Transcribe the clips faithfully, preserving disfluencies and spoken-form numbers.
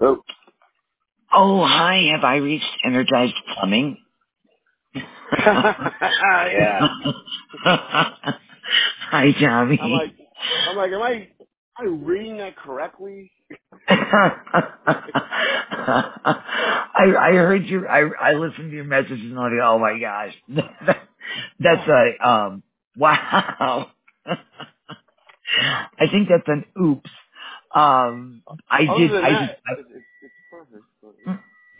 Oh. Oh, hi. Have I reached Energized Plumbing? Yeah. Hi, I'm Tommy. like, I'm like, am I, am I reading that correctly? I I heard you. I I listened to your messages and I was like, oh my gosh, that's a um wow. I think that's an oops. Um, I Other did. than I just. that, it, it's it's perfect. But, I,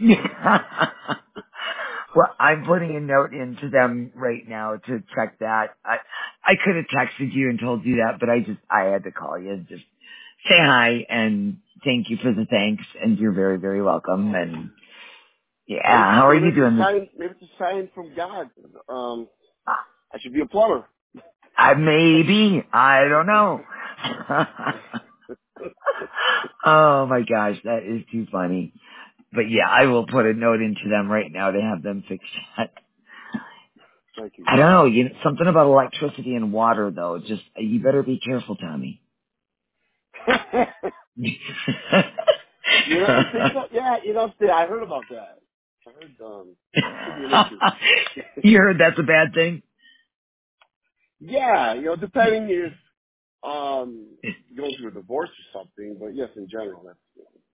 well, I'm putting a note into them right now to check that. I I could have texted you and told you that, but I just I had to call you and just say hi and thank you for the thanks, and you're very very welcome. And yeah, maybe, how are maybe you it's a doing this? sign. Maybe it's a sign from God. Um, I should be a plumber. I maybe I don't know. Oh my gosh, that is too funny. But yeah, I will put a note into them right now to have them fix that. Thank you. I don't know, you know, something about electricity and water though. Just you better be careful, Tommy. you know, you think so? Yeah, you know, I heard about that. I heard um, could be an issue. You heard that's a bad thing? Yeah, you know, depending if um going through a divorce or something, but yes, in general, that's.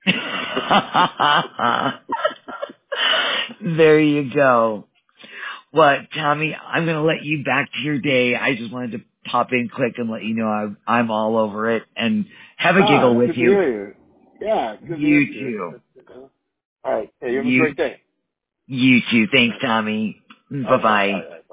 There you go. Well, Tommy, I'm going to let you back to your day. I just wanted to pop in quick and let you know I'm, I'm all over it and have a Ah, giggle it's with good to you. hear you. Yeah, it's good to hear You you. too. That's, that's, uh, all right. Hey, you have a You, great day. you too. All Thanks, right. Tommy. Okay. All Bye-bye. right.